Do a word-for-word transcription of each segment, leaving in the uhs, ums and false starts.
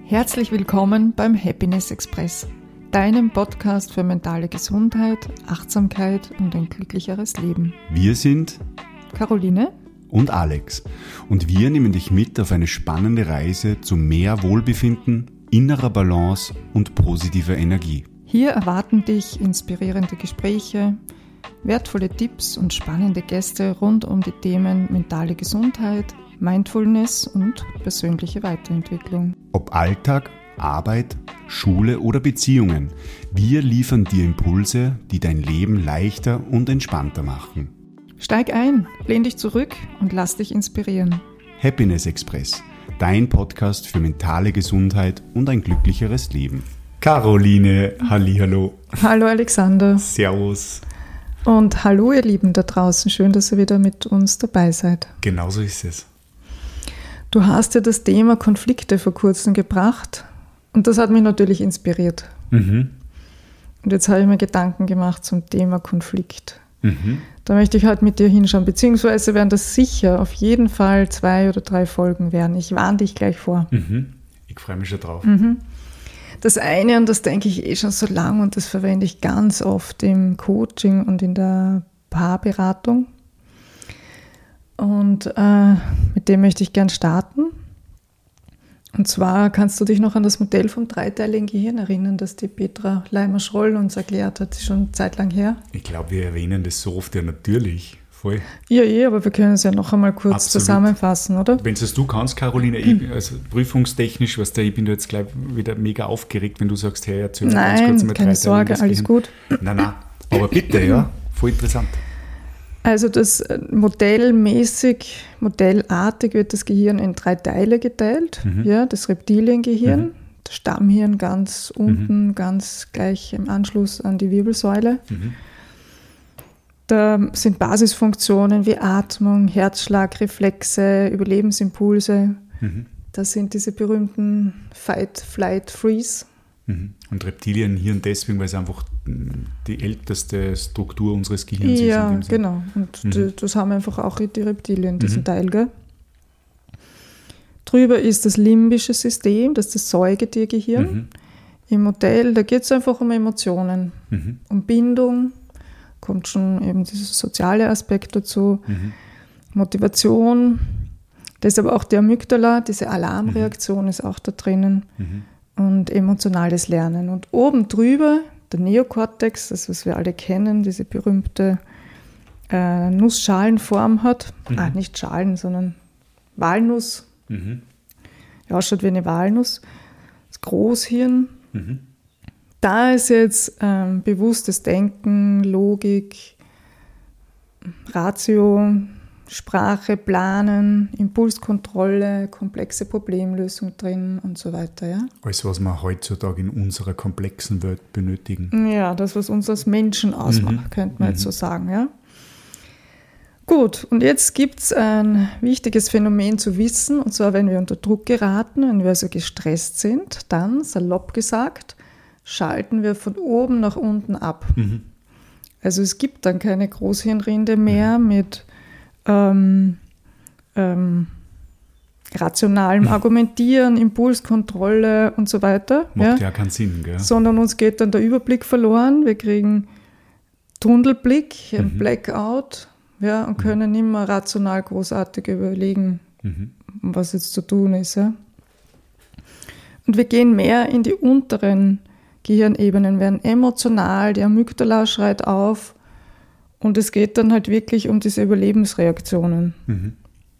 Herzlich willkommen beim Happiness Express, deinem Podcast für mentale Gesundheit, Achtsamkeit und ein glücklicheres Leben. Wir sind Caroline und Alex und wir nehmen dich mit auf eine spannende Reise zu mehr Wohlbefinden, innerer Balance und positiver Energie. Hier erwarten dich inspirierende Gespräche, wertvolle Tipps und spannende Gäste rund um die Themen mentale Gesundheit, Mindfulness und persönliche Weiterentwicklung. Ob Alltag, Arbeit, Schule oder Beziehungen, wir liefern dir Impulse, die dein Leben leichter und entspannter machen. Steig ein, lehn dich zurück und lass dich inspirieren. Happiness Express, dein Podcast für mentale Gesundheit und ein glücklicheres Leben. Caroline, hallihallo. Hallo Alexander. Servus. Und hallo ihr Lieben da draußen, schön, dass ihr wieder mit uns dabei seid. Genauso ist es. Du hast ja das Thema Konflikte vor kurzem gebracht und das hat mich natürlich inspiriert. Mhm. Und jetzt habe ich mir Gedanken gemacht zum Thema Konflikt. Mhm. Da möchte ich heute mit dir hinschauen, beziehungsweise werden das sicher auf jeden Fall zwei oder drei Folgen werden. Ich warne dich gleich vor. Mhm. Ich freue mich schon drauf. Mhm. Das eine, und das denke ich eh schon so lang und das verwende ich ganz oft im Coaching und in der Paarberatung. Und äh, mit dem möchte ich gern starten. Und zwar kannst du dich noch an das Modell vom dreiteiligen Gehirn erinnern, das die Petra Leimer-Schroll uns erklärt hat. Das ist schon eine Zeit lang her. Ich glaube, wir erwähnen das so oft, ja natürlich. Voll. Ja, eh, aber wir können es ja noch einmal kurz Absolut. Zusammenfassen, oder? Wenn es du kannst, Caroline, ich, also prüfungstechnisch, was da, ich bin da jetzt gleich wieder mega aufgeregt, wenn du sagst, hey, erzähl mir ganz kurz Nein, mal keine drei Sorge, Teile, alles gut. Nein, nein, aber bitte, ja, voll interessant. Also das modellmäßig, modellartig wird das Gehirn in drei Teile geteilt. Mhm. Ja, das Reptiliengehirn, mhm. das Stammhirn ganz unten, mhm. ganz gleich im Anschluss an die Wirbelsäule. Mhm. Da sind Basisfunktionen wie Atmung, Herzschlag, Reflexe, Überlebensimpulse. Mhm. Das sind diese berühmten Fight, Flight, Freeze. Mhm. Und Reptilienhirn deswegen, weil es einfach die älteste Struktur unseres Gehirns ja, ist. Ja, genau. Und mhm. das haben einfach auch die Reptilien, diesen mhm. Teil. Gell? Drüber ist das limbische System, das ist das Säugetiergehirn. Mhm. Im Modell, da geht es einfach um Emotionen, mhm. um Bindung, kommt schon eben dieser soziale Aspekt dazu, mhm. Motivation, da ist aber auch die Amygdala, diese Alarmreaktion mhm. ist auch da drinnen mhm. und emotionales Lernen. Und oben drüber der Neokortex, das was wir alle kennen, diese berühmte äh, Nussschalenform hat, mhm. ah, nicht Schalen, sondern Walnuss, mhm. ja, ausschaut wie eine Walnuss, das Großhirn. Mhm. Da ist jetzt ähm, bewusstes Denken, Logik, Ratio, Sprache, Planen, Impulskontrolle, komplexe Problemlösung drin und so weiter. Ja? Alles, was wir heutzutage in unserer komplexen Welt benötigen. Ja, das, was uns als Menschen ausmacht, mhm. könnte man mhm. jetzt so sagen. Ja? Gut, und jetzt gibt es ein wichtiges Phänomen zu wissen, und zwar, wenn wir unter Druck geraten, wenn wir also gestresst sind, dann, salopp gesagt, schalten wir von oben nach unten ab. Mhm. Also es gibt dann keine Großhirnrinde mehr mhm. mit ähm, ähm, rationalem mhm. Argumentieren, Impulskontrolle und so weiter. Macht ja, ja keinen Sinn, gell? Sondern uns geht dann der Überblick verloren. Wir kriegen Tunnelblick, mhm. Blackout, ja, und können nicht mehr rational großartig überlegen, mhm. was jetzt zu tun ist. Ja. Und wir gehen mehr in die unteren Gehirnebenen, werden emotional, die Amygdala schreit auf und es geht dann halt wirklich um diese Überlebensreaktionen. Mhm.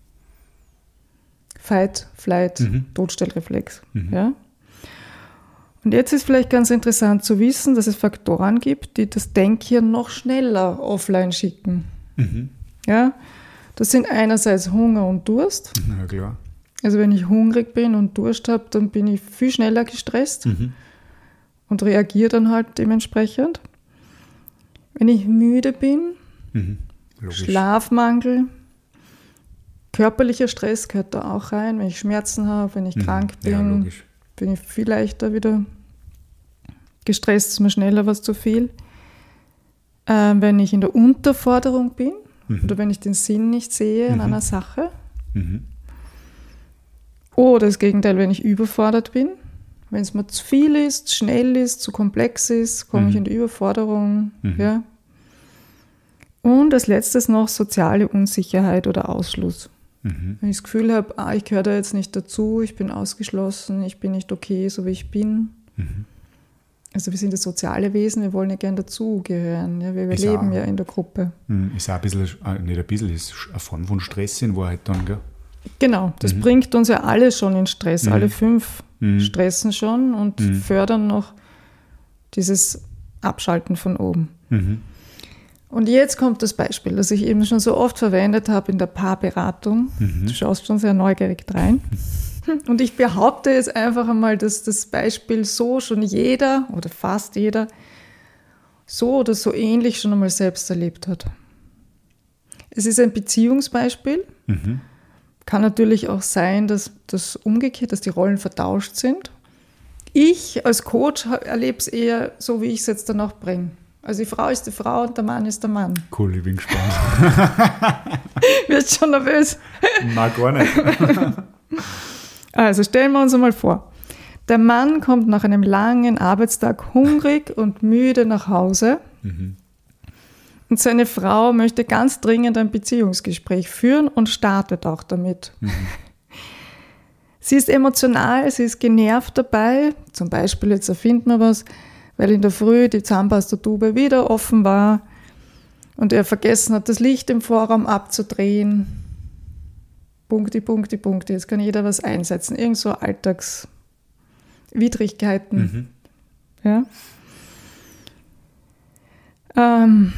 Fight, Flight, mhm. Todstellreflex. Mhm. Ja? Und jetzt ist vielleicht ganz interessant zu wissen, dass es Faktoren gibt, die das Denkhirn noch schneller offline schicken. Mhm. Ja? Das sind einerseits Hunger und Durst. Na klar. Also wenn ich hungrig bin und Durst habe, dann bin ich viel schneller gestresst. Mhm. Und reagiere dann halt dementsprechend. Wenn ich müde bin, mhm. Schlafmangel, körperlicher Stress gehört da auch rein. Wenn ich Schmerzen habe, wenn ich mhm. krank bin, ja, bin ich viel leichter wieder gestresst, ist mir schneller was zu viel. Äh, wenn ich in der Unterforderung bin mhm. oder wenn ich den Sinn nicht sehe mhm. in einer Sache. Mhm. Oder das Gegenteil, wenn ich überfordert bin. Wenn es mir zu viel ist, schnell ist, zu komplex ist, komme Mhm. ich in die Überforderung. Mhm. Ja. Und als letztes noch soziale Unsicherheit oder Ausschluss. Mhm. Wenn ich das Gefühl habe, ah, ich gehöre da jetzt nicht dazu, ich bin ausgeschlossen, ich bin nicht okay, so wie ich bin. Mhm. Also wir sind das soziale Wesen, wir wollen ja gern dazugehören. Ja? Wir Ist leben auch- ja in der Gruppe. Mhm. Ist auch ein bisschen, äh, nicht ein bisschen, ist eine Form von Stress in Wahrheit dann, gell? Genau, das Mhm. bringt uns ja alle schon in Stress. Mhm. Alle fünf Mhm. stressen schon und Mhm. fördern noch dieses Abschalten von oben. Mhm. Und jetzt kommt das Beispiel, das ich eben schon so oft verwendet habe in der Paarberatung. Mhm. Du schaust schon sehr neugierig rein. Und ich behaupte jetzt einfach einmal, dass das Beispiel so schon jeder oder fast jeder so oder so ähnlich schon einmal selbst erlebt hat. Es ist ein Beziehungsbeispiel. Mhm. Kann natürlich auch sein, dass das umgekehrt, dass die Rollen vertauscht sind. Ich als Coach erlebe es eher so, wie ich es jetzt dann auch bringe. Also die Frau ist die Frau und der Mann ist der Mann. Cool, ich bin gespannt. Wird schon nervös. Nein, gar nicht. Also stellen wir uns einmal vor. Der Mann kommt nach einem langen Arbeitstag hungrig und müde nach Hause. Mhm. Und seine Frau möchte ganz dringend ein Beziehungsgespräch führen und startet auch damit. Mhm. Sie ist emotional, sie ist genervt dabei. Zum Beispiel, jetzt erfinden wir was, weil in der Früh die Zahnpastatube wieder offen war und er vergessen hat, das Licht im Vorraum abzudrehen. Punkti, Punkti, Punkti. Jetzt kann jeder was einsetzen. Irgend so Alltagswidrigkeiten. Mhm. Ja. Ähm,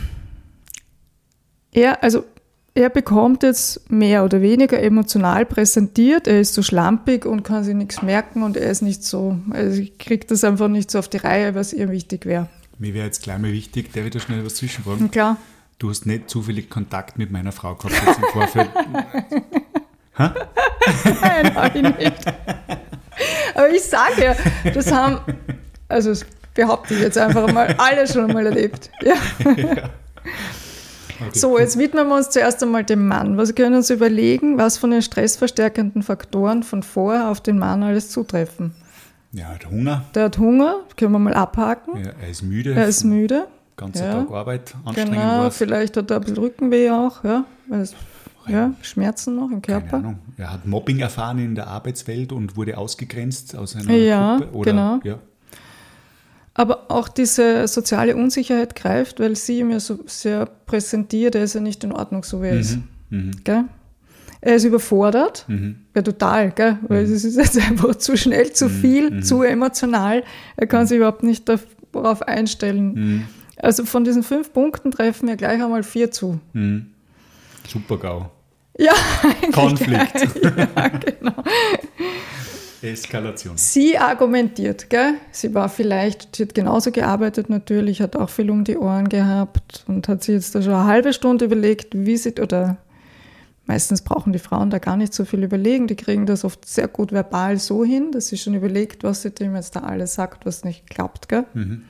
er, also er bekommt jetzt mehr oder weniger emotional präsentiert. Er ist so schlampig und kann sich nichts merken und er ist nicht so, also kriegt das einfach nicht so auf die Reihe, was ihr wichtig wäre. Mir wäre jetzt gleich mal wichtig, darf ich da schnell was zwischenfragen? Klar. Du hast nicht zufällig Kontakt mit meiner Frau gehabt jetzt im Vorfeld. Ha? Nein, habe ich nicht. Aber ich sage ja, das haben, also das behaupte ich jetzt einfach mal, alle schon mal erlebt. Ja. Ja. Okay. So, jetzt widmen wir uns zuerst einmal dem Mann. Was können wir uns überlegen, was von den stressverstärkenden Faktoren von vorher auf den Mann alles zutreffen? Ja, er hat Hunger, Der hat Hunger, können wir mal abhaken. ja, er ist müde, Er ist müde. ganzer Ja. Tag Arbeit, anstrengend Genau, war es. vielleicht hat er ein bisschen Rückenweh auch, ja, weil es, ja, Schmerzen noch im Keine Körper. Ahnung. Er hat Mobbing erfahren in der Arbeitswelt und wurde ausgegrenzt aus einer Ja, Gruppe. Oder, genau. Ja. Aber auch diese soziale Unsicherheit greift, weil sie ihm ja so sehr präsentiert, er ist ja nicht in Ordnung, so wie er ist. Mhm. Mhm. Gell? Er ist überfordert, Mhm. ja total, gell? Weil es ist jetzt einfach zu schnell, zu viel, Mhm. zu emotional. Er kann sich überhaupt nicht darauf einstellen. Mhm. Also von diesen fünf Punkten treffen wir gleich einmal vier zu. Mhm. Super-GAU. Ja, Konflikt. ja, genau. Eskalation. Sie argumentiert, gell? Sie war vielleicht, sie hat genauso gearbeitet natürlich, hat auch viel um die Ohren gehabt und hat sich jetzt da schon eine halbe Stunde überlegt, wie sie, oder meistens brauchen die Frauen da gar nicht so viel überlegen, die kriegen das oft sehr gut verbal so hin, dass sie schon überlegt, was sie dem jetzt da alles sagt, was nicht klappt, gell? Mhm.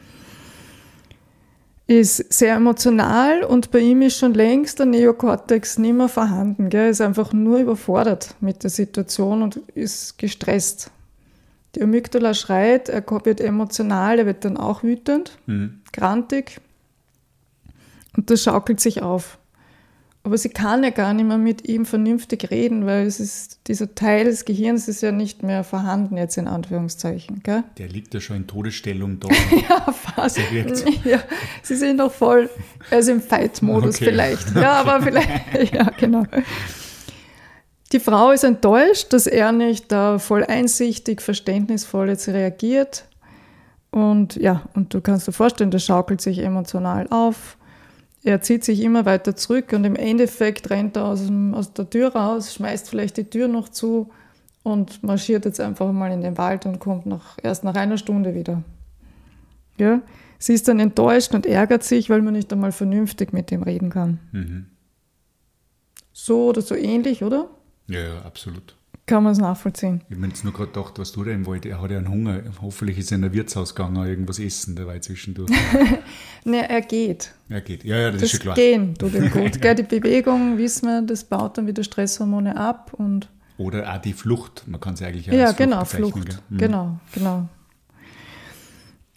Ist sehr emotional und bei ihm ist schon längst der Neokortex nicht mehr vorhanden. Gell? Er ist einfach nur überfordert mit der Situation und ist gestresst. Die Amygdala schreit, er wird emotional, er wird dann auch wütend, Mhm. grantig und das schaukelt sich auf. Aber sie kann ja gar nicht mehr mit ihm vernünftig reden, weil es ist, dieser Teil des Gehirns ist ja nicht mehr vorhanden, jetzt in Anführungszeichen. Gell? Der liegt ja schon in Todesstellung da. Ja, fast. Der wirkt. Ja, sie sind noch voll, er ist im Fight-Modus Okay. vielleicht. Ja, aber vielleicht, ja, genau. Die Frau ist enttäuscht, dass er nicht da voll einsichtig, verständnisvoll jetzt reagiert. Und ja, und du kannst dir vorstellen, das schaukelt sich emotional auf. Er zieht sich immer weiter zurück und im Endeffekt rennt er aus, dem, aus der Tür raus, schmeißt vielleicht die Tür noch zu und marschiert jetzt einfach mal in den Wald und kommt nach, erst nach einer Stunde wieder. Ja? Sie ist dann enttäuscht und ärgert sich, weil man nicht einmal vernünftig mit ihm reden kann. Mhm. So oder so ähnlich, oder? Ja, ja, absolut. Kann man es nachvollziehen. Ich habe mir jetzt nur gerade gedacht, was du da im Wald, er hat ja einen Hunger. Hoffentlich ist er in ein Wirtshaus gegangen, irgendwas essen dabei zwischendurch. Ne, er geht. Ja, geht. Ja, ja, das, Das ist schon klar. Gehen tut ihm gut. Gell? Die Bewegung, wissen wir, das baut dann wieder Stresshormone ab. Und Oder auch die Flucht. Man kann es eigentlich auch ja, als Flucht genau, bezeichnen, Flucht. gell? Mhm. Genau, genau.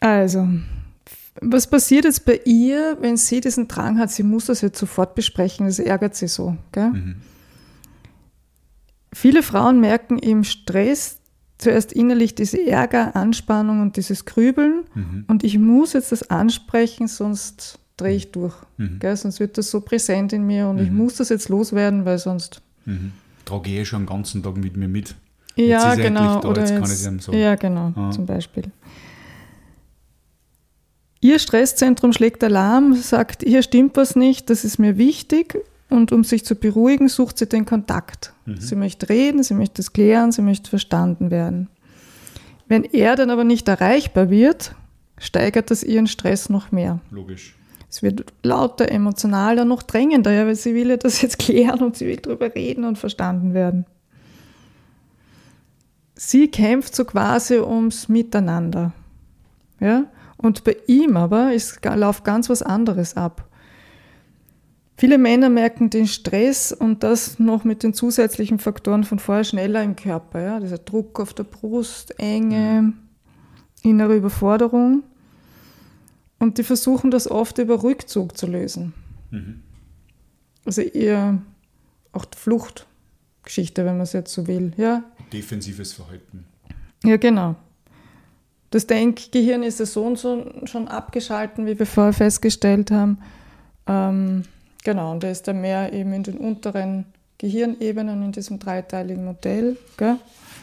Also, was passiert jetzt bei ihr, wenn sie diesen Drang hat, sie muss das jetzt sofort besprechen, das ärgert sie so. Gell? Mhm. Viele Frauen merken im Stress zuerst innerlich diese Ärger, Anspannung und dieses Grübeln mhm. und ich muss jetzt das ansprechen, sonst drehe ich durch. Mhm. Gell? Sonst wird das so präsent in mir und mhm. ich muss das jetzt loswerden, weil sonst... Mhm. Trage ich eh schon den ganzen Tag mit mir mit. Ja, jetzt genau. Da, oder jetzt jetzt, kann ich es sagen. Ja, genau, ah. zum Beispiel. Ihr Stresszentrum schlägt Alarm, sagt, hier stimmt was nicht, das ist mir wichtig. Und um sich zu beruhigen, sucht sie den Kontakt. Mhm. Sie möchte reden, sie möchte es klären, sie möchte verstanden werden. Wenn er dann aber nicht erreichbar wird, steigert das ihren Stress noch mehr. Logisch. Es wird lauter, emotionaler, noch drängender, ja, weil sie will ja das jetzt klären und sie will darüber reden und verstanden werden. Sie kämpft so quasi ums Miteinander. Ja? Und bei ihm aber ist, läuft ganz was anderes ab. Viele Männer merken den Stress und das noch mit den zusätzlichen Faktoren von vorher schneller im Körper. Ja? Dieser Druck auf der Brust, Enge, innere Überforderung. Und die versuchen das oft über Rückzug zu lösen. Mhm. Also eher auch die Fluchtgeschichte, wenn man es jetzt so will. Ja? Defensives Verhalten. Ja, genau. Das Denkgehirn ist ja so und so schon abgeschalten, wie wir vorher festgestellt haben. Ähm, genau, und der ist dann mehr eben in den unteren Gehirnebenen in diesem dreiteiligen Modell. Gell?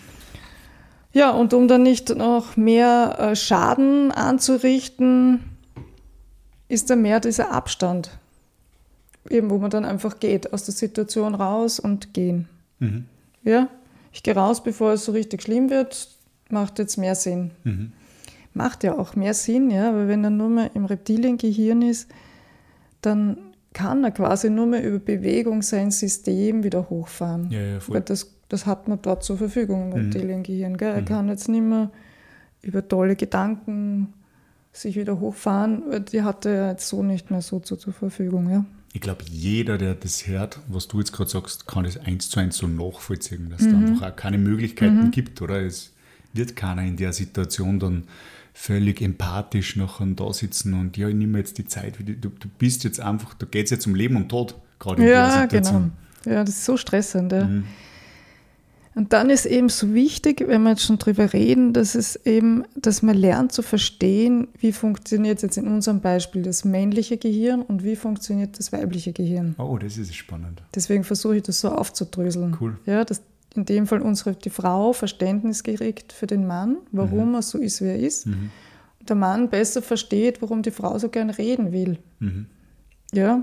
Ja, und um dann nicht noch mehr äh, Schaden anzurichten, ist da mehr dieser Abstand, eben wo man dann einfach geht, aus der Situation raus und gehen. Mhm. Ja, ich gehe raus, bevor es so richtig schlimm wird, macht jetzt mehr Sinn. Mhm. Macht ja auch mehr Sinn, ja, weil wenn er nur mehr im Reptiliengehirn ist, dann kann er quasi nur mehr über Bewegung sein System wieder hochfahren. Ja, ja, voll. Weil das, das hat man dort zur Verfügung im mhm. Reptiliengehirn. Gell? Er mhm. kann jetzt nicht mehr über tolle Gedanken sich wieder hochfahren, weil die hat er jetzt so nicht mehr so zur, zur Verfügung. Ja? Ich glaube, jeder, der das hört, was du jetzt gerade sagst, kann das eins zu eins so nachvollziehen, dass es Mhm. da einfach auch keine Möglichkeiten Mhm. gibt, oder? Es wird keiner in der Situation dann völlig empathisch nachher da sitzen und ja, ich nehme jetzt die Zeit, du, du bist jetzt einfach, da geht es jetzt um Leben und Tod, gerade in Ja, der Situation. genau. Ja, das ist so stressend. Ja. Mhm. Und dann ist eben so wichtig, wenn wir jetzt schon drüber reden, dass es eben, dass man lernt zu verstehen, wie funktioniert jetzt in unserem Beispiel das männliche Gehirn und wie funktioniert das weibliche Gehirn. Oh, das ist spannend. Deswegen versuche ich das so aufzudröseln. Cool. Ja, dass in dem Fall unsere, die Frau Verständnis kriegt für den Mann, warum mhm. er so ist, wie er ist. Mhm. Und der Mann besser versteht, warum die Frau so gern reden will. Mhm. Ja.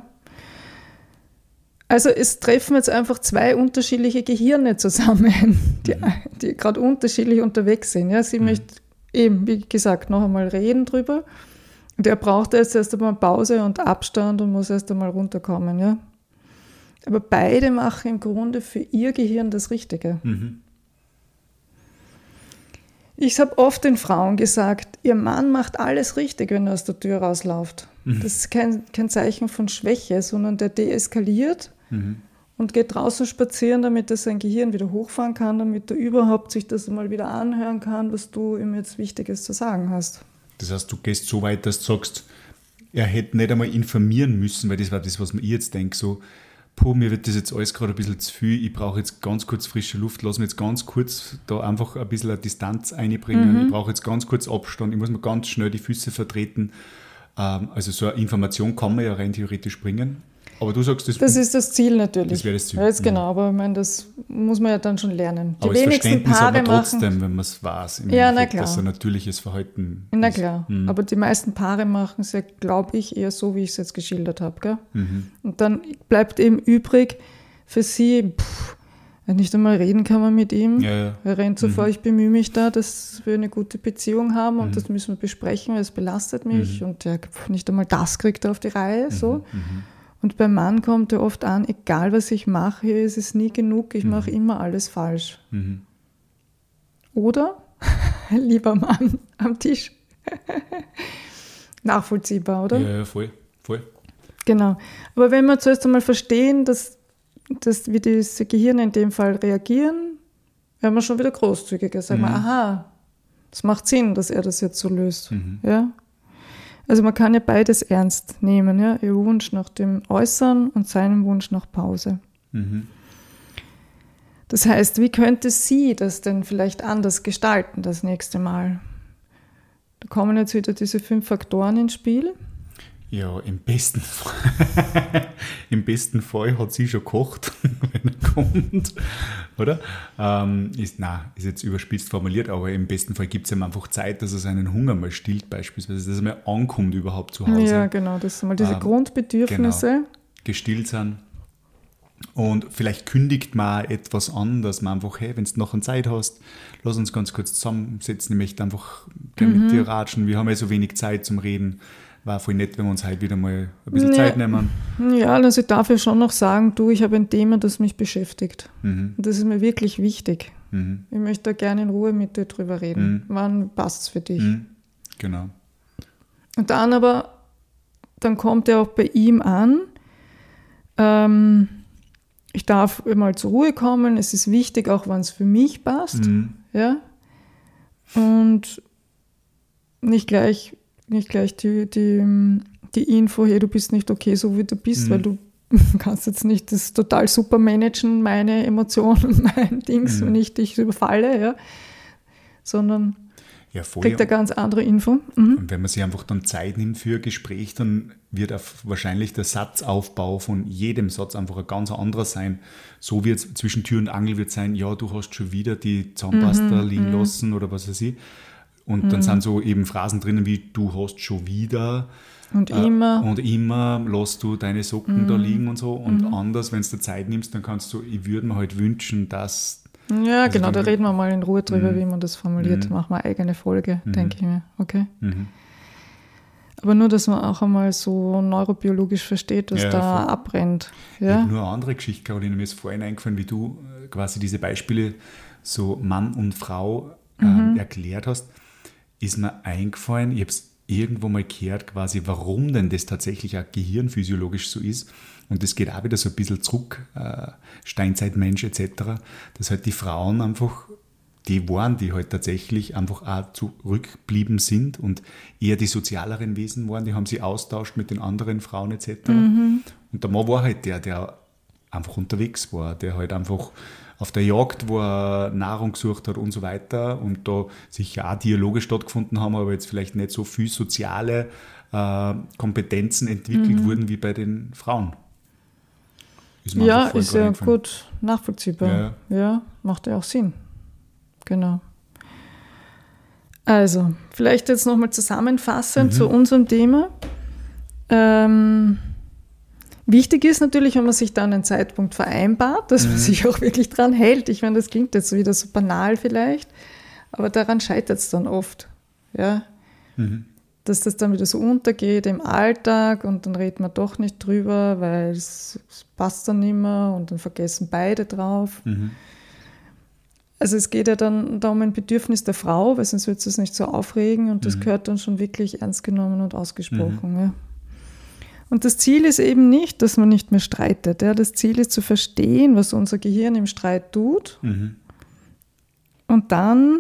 Also es treffen jetzt einfach zwei unterschiedliche Gehirne zusammen, die, mhm. die gerade unterschiedlich unterwegs sind. Ja, sie mhm. möchte eben, wie gesagt, noch einmal reden drüber. Und er braucht jetzt erst einmal Pause und Abstand und muss erst einmal runterkommen. Ja. Aber beide machen im Grunde für ihr Gehirn das Richtige. Mhm. Ich habe oft den Frauen gesagt, ihr Mann macht alles richtig, wenn er aus der Tür rausläuft. Mhm. Das ist kein, kein Zeichen von Schwäche, sondern der deeskaliert mhm. und geht draußen spazieren, damit er sein Gehirn wieder hochfahren kann, damit er überhaupt sich das mal wieder anhören kann, was du ihm jetzt Wichtiges zu sagen hast. Das heißt, du gehst so weit, dass du sagst, er hätte nicht einmal informieren müssen, weil das war das, was ich jetzt denke, so, puh, mir wird das jetzt alles gerade ein bisschen zu viel, ich brauche jetzt ganz kurz frische Luft, lass mich jetzt ganz kurz da einfach ein bisschen eine Distanz einbringen, mhm. ich brauche jetzt ganz kurz Abstand, ich muss mir ganz schnell die Füße vertreten. Ähm, also so eine Information kann man ja rein theoretisch bringen. Aber du sagst, das, das ist das Ziel natürlich. Das wäre das Ziel. Ja, jetzt genau, aber ich meine, das muss man ja dann schon lernen. Die aber wenigsten das Verständnis Paare aber trotzdem, machen, wenn man es weiß, im ja, Endeffekt, na klar. dass ein natürliches Verhalten Na ist. klar, mhm. aber die meisten Paare machen es ja, glaube ich, eher so, wie ich es jetzt geschildert habe. Gell? Mhm. Und dann bleibt eben übrig für sie, pff, nicht einmal reden kann man mit ihm. Ja, ja. Er rennt so mhm. vor, ich bemühe mich da, dass wir eine gute Beziehung haben und mhm. das müssen wir besprechen, weil es belastet mich mhm. und ja, nicht einmal das kriegt er auf die Reihe. So. Mhm. Und beim Mann kommt er oft an, egal was ich mache, ist es nie genug, ich mhm. mache immer alles falsch. Mhm. Oder, lieber Mann am Tisch, nachvollziehbar, oder? Ja, ja, voll, voll. Genau. Aber wenn wir zuerst einmal verstehen, dass, dass wie diese Gehirne in dem Fall reagieren, werden wir schon wieder großzügiger. Sagen mhm. wir, aha, Es macht Sinn, dass er das jetzt so löst. Mhm. Ja? Also man kann ja beides ernst nehmen, ja? Ihr Wunsch nach dem Äußern und seinen Wunsch nach Pause. Mhm. Das heißt, wie könnte sie das denn vielleicht anders gestalten das nächste Mal? Da kommen jetzt wieder diese fünf Faktoren ins Spiel. Ja, im besten Fall, im besten Fall hat sie schon gekocht, wenn er kommt, oder? Ähm, ist, nein, ist jetzt überspitzt formuliert, aber im besten Fall gibt es ihm einfach Zeit, dass er seinen Hunger mal stillt beispielsweise, dass er mal ankommt überhaupt zu Hause. Ja, genau, das sind mal diese ähm, Grundbedürfnisse. Genau, gestillt sind. Und vielleicht kündigt man auch etwas an, dass man einfach, hey, wenn du noch eine Zeit hast, lass uns ganz kurz zusammensetzen, ich möchte einfach gerne mhm. mit dir ratschen, wir haben ja so wenig Zeit zum Reden. War voll nett, wenn wir uns heute wieder mal ein bisschen ja. Zeit nehmen. Ja, also ich darf ja schon noch sagen, du, ich habe ein Thema, das mich beschäftigt. Mhm. Und das ist mir wirklich wichtig. Mhm. Ich möchte da gerne in Ruhe mit dir drüber reden. Mhm. Wann passt es für dich? Mhm. Genau. Und dann aber, dann kommt er auch bei ihm an, ähm, ich darf mal zur Ruhe kommen, es ist wichtig, auch wenn es für mich passt. Mhm. Ja? Und nicht gleich nicht gleich die, die, die Info, hey, du bist nicht okay, so wie du bist, mhm. weil du kannst jetzt nicht das total super managen, meine Emotionen, mein Dings, mhm. wenn ich dich überfalle, ja, sondern ja, kriegt eine ganz andere Info. Mhm. Und wenn man sich einfach dann Zeit nimmt für ein Gespräch, dann wird auch wahrscheinlich der Satzaufbau von jedem Satz einfach ein ganz anderer sein. So wie jetzt zwischen Tür und Angel wird sein, ja, du hast schon wieder die Zahnpasta mhm. liegen mhm. lassen oder was weiß ich. Und mhm. dann sind so eben Phrasen drinnen wie, du hast schon wieder. Und äh, immer. Und immer lässt du deine Socken mhm. da liegen und so. Und mhm. anders, wenn du dir Zeit nimmst, dann kannst du, ich würde mir halt wünschen, dass... Ja, also genau, da reden wir mal in Ruhe drüber, mhm. wie man das formuliert. Mhm. Machen wir eine eigene Folge, mhm. denke ich mir. Okay. Mhm. Aber nur, dass man auch einmal so neurobiologisch versteht, was ja, da voll. abbrennt. Ja? Nur eine andere Geschichte, Caroline, mir ist vorhin eingefallen, wie du quasi diese Beispiele so Mann und Frau ähm, mhm. erklärt hast. Ist mir eingefallen, ich habe es irgendwo mal gehört, quasi, warum denn das tatsächlich auch gehirnphysiologisch so ist. Und das geht auch wieder so ein bisschen zurück, äh, Steinzeitmensch et cetera, dass halt die Frauen einfach, die waren, die halt tatsächlich einfach auch zurückgeblieben sind und eher die sozialeren Wesen waren, die haben sich austauscht mit den anderen Frauen et cetera. Mhm. Und der Mann war halt der, der einfach unterwegs war, der halt einfach auf der Jagd, wo er Nahrung gesucht hat und so weiter und da sicher auch Dialoge stattgefunden haben, aber jetzt vielleicht nicht so viel soziale äh, Kompetenzen entwickelt mhm. wurden wie bei den Frauen. Ist ja, ist ja gut nachvollziehbar. Ja. ja, macht ja auch Sinn. Genau. Also, vielleicht jetzt nochmal zusammenfassend mhm. zu unserem Thema. Ähm, Wichtig ist natürlich, wenn man sich dann einen Zeitpunkt vereinbart, dass mhm. man sich auch wirklich dran hält. Ich meine, das klingt jetzt wieder so banal vielleicht, aber daran scheitert es dann oft. Ja? Mhm. Dass das dann wieder so untergeht im Alltag und dann redet man doch nicht drüber, weil es, es passt dann nicht mehr und dann vergessen beide drauf. Mhm. Also es geht ja dann da um ein Bedürfnis der Frau, weil sonst wird es nicht so aufregen und das mhm. gehört dann schon wirklich ernst genommen und ausgesprochen. Mhm. Ja. Und das Ziel ist eben nicht, dass man nicht mehr streitet. Ja. Das Ziel ist zu verstehen, was unser Gehirn im Streit tut mhm. und dann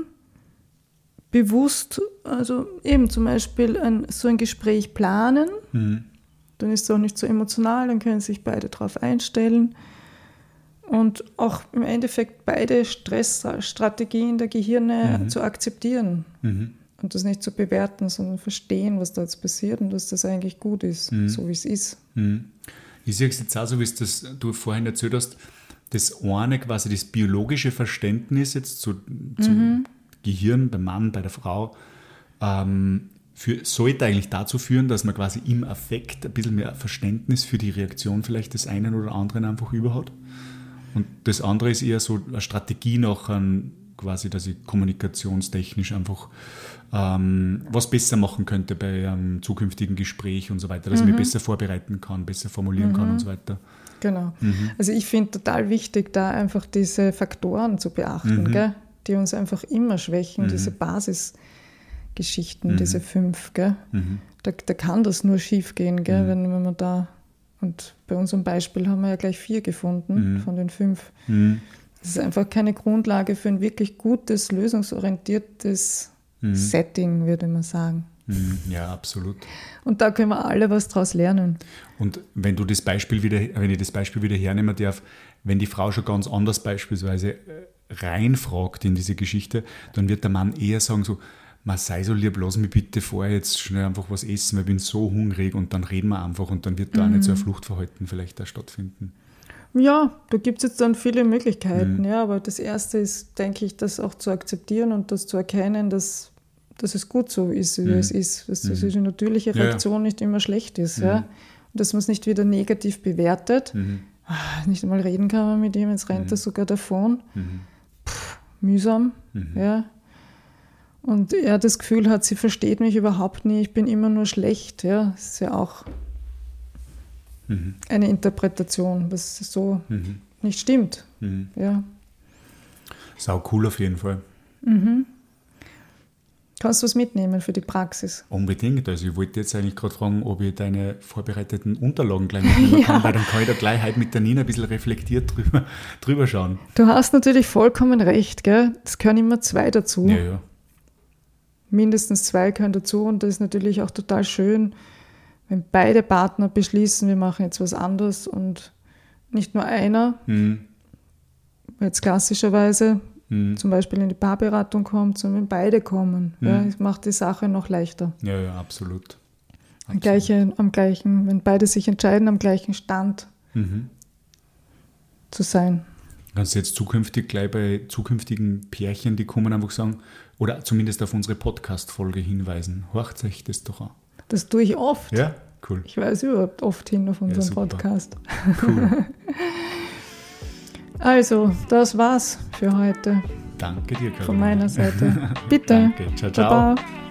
bewusst, also eben zum Beispiel ein, so ein Gespräch planen, mhm. dann ist es auch nicht so emotional, dann können sich beide darauf einstellen und auch im Endeffekt beide Stressstrategien der Gehirne mhm. zu akzeptieren. Mhm. Und das nicht zu bewerten, sondern verstehen, was da jetzt passiert und dass das eigentlich gut ist, mhm. so wie es ist. Mhm. Ich sehe es jetzt auch so, wie es das du vorhin erzählt hast, das eine quasi das biologische Verständnis jetzt zu, zum mhm. Gehirn, beim Mann, bei der Frau, ähm, für, sollte eigentlich dazu führen, dass man quasi im Affekt ein bisschen mehr Verständnis für die Reaktion vielleicht des einen oder anderen einfach überhaupt. Und das andere ist eher so eine Strategie nach einem, quasi, dass ich kommunikationstechnisch einfach ähm, was besser machen könnte bei einem zukünftigen Gespräch und so weiter, dass mhm. ich mich besser vorbereiten kann, besser formulieren mhm. kann und so weiter. Genau. Mhm. Also ich finde total wichtig, da einfach diese Faktoren zu beachten, mhm. gell, die uns einfach immer schwächen, mhm. diese Basisgeschichten, mhm. diese fünf. Gell. Mhm. Da, da kann das nur schief gehen, gell, mhm. wenn, wenn man da, und bei unserem Beispiel haben wir ja gleich vier gefunden mhm. von den fünf. Mhm. Das ist einfach keine Grundlage für ein wirklich gutes, lösungsorientiertes mhm. Setting, würde man sagen. Ja, absolut. Und da können wir alle was draus lernen. Und wenn du das Beispiel wieder, wenn ich das Beispiel wieder hernehmen darf, wenn die Frau schon ganz anders beispielsweise reinfragt in diese Geschichte, dann wird der Mann eher sagen so, man sei so lieb, lass mich bitte vorher jetzt schnell einfach was essen, weil ich bin so hungrig, und dann reden wir einfach, und dann wird da mhm. auch nicht so ein Fluchtverhalten vielleicht auch stattfinden. Ja, da gibt es jetzt dann viele Möglichkeiten, mhm. ja, aber das Erste ist, denke ich, das auch zu akzeptieren und das zu erkennen, dass dass es gut so ist, wie mhm. es ist, dass mhm. diese natürliche Reaktion ja, ja. nicht immer schlecht ist. Mhm. Ja? Und dass man es nicht wieder negativ bewertet. Mhm. Ach, nicht einmal reden kann man mit ihm, jetzt rennt mhm. er sogar davon. Mhm. Puh, mühsam. Mhm. Ja? Und er das Gefühl hat, sie versteht mich überhaupt nicht, ich bin immer nur schlecht. Ja? Das ist ja auch mhm. eine Interpretation, was so mhm. nicht stimmt. Mhm. Ja. Sau cool auf jeden Fall. Mhm. Kannst du was mitnehmen für die Praxis? Unbedingt. Also ich wollte jetzt eigentlich gerade fragen, ob ich deine vorbereiteten Unterlagen gleich mitnehmen ja. kann, weil dann kann ich da gleich heute mit der Nina ein bisschen reflektiert drüber, drüber schauen. Du hast natürlich vollkommen recht, gell? Es gehören immer zwei dazu. Ja, ja. Mindestens zwei gehören dazu, und das ist natürlich auch total schön, wenn beide Partner beschließen, wir machen jetzt was anderes und nicht nur einer, mhm. jetzt klassischerweise Mhm. zum Beispiel in die Paarberatung kommt, sondern wenn beide kommen. Mhm. Ja, das macht die Sache noch leichter. Ja, ja, absolut. absolut. Gleiche, am gleichen, wenn beide sich entscheiden, am gleichen Stand mhm. zu sein. Kannst du jetzt zukünftig gleich bei zukünftigen Pärchen, die kommen, einfach sagen, oder zumindest auf unsere Podcast-Folge hinweisen, horcht euch das doch an. Das tue ich oft. Ja, cool. Ich weise überhaupt oft hin auf unseren ja, Podcast. Cool. Also, das war's für heute. Danke dir, Caroline. Von meiner Seite. Bitte. Danke. Ciao, ciao. Baba.